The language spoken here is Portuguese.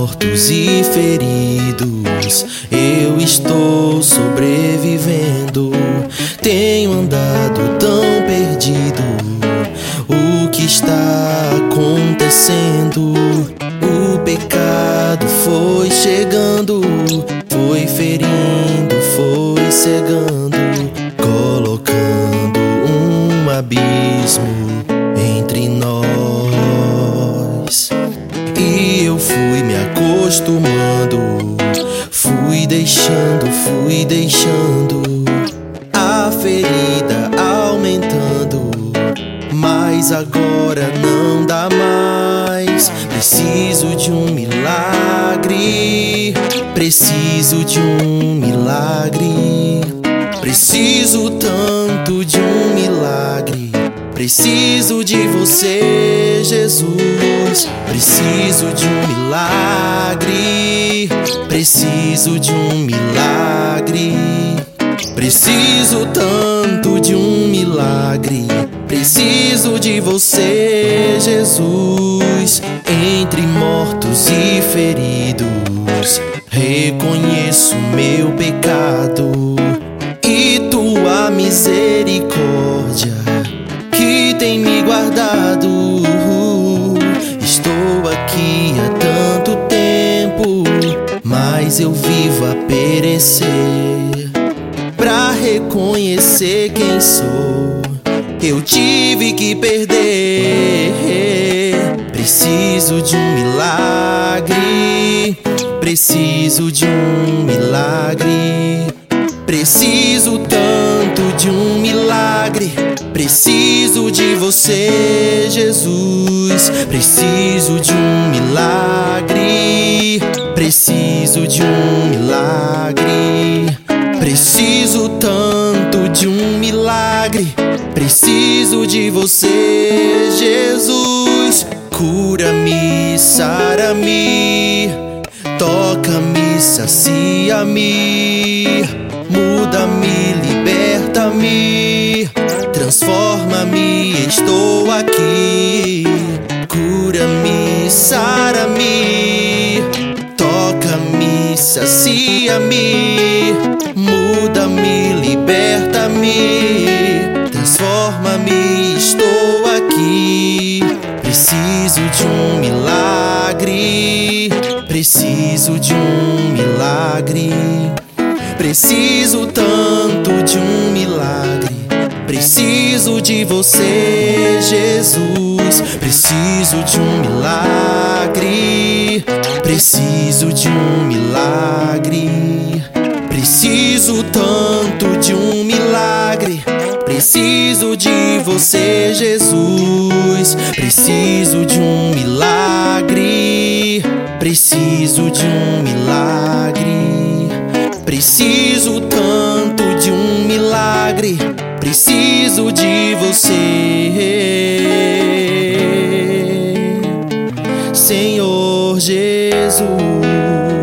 mortos e feridos, eu estou sobrevivendo. Tenho andado tão perdido. O que está acontecendo? O pecado foi chegando, foi ferindo, foi cegando, colocando um abismo entre nós. E eu fui me acostumando, fui deixando a ferida aumentando, mas agora não dá mais. Preciso de um milagre, preciso de um milagre, preciso tanto de um milagre. Preciso de você, Jesus. Preciso de um milagre, preciso de um milagre, preciso tanto de um milagre. Preciso de você, Jesus. Entre mortos e feridos, reconheço meu pecado e tua misericórdia que tem me guardado. Estou aqui há tanto tempo, mas eu vivo a perecer. Pra reconhecer quem sou, eu tive que perder. Preciso de um milagre, preciso de um milagre, preciso tanto de um milagre. Preciso de você, Jesus. Preciso de um milagre, preciso de um milagre, preciso tanto de um milagre. Preciso de você, Jesus. Cura-me, sara-me, toca-me, sacia-me, muda-me, liberta-me, transforma-me, estou aqui. Cura-me, sara-me, toca-me, sacia-me, muda-me, liberta-me, transforma-me, estou aqui. Preciso de um milagre, preciso de um milagre, preciso tanto de um milagre. Preciso de você, Jesus. Preciso de um milagre, preciso de um milagre, preciso tanto de um milagre. Preciso de você, Jesus. Preciso de um milagre, preciso de um milagre, preciso tanto de um milagre. Preciso de você, Senhor Jesus.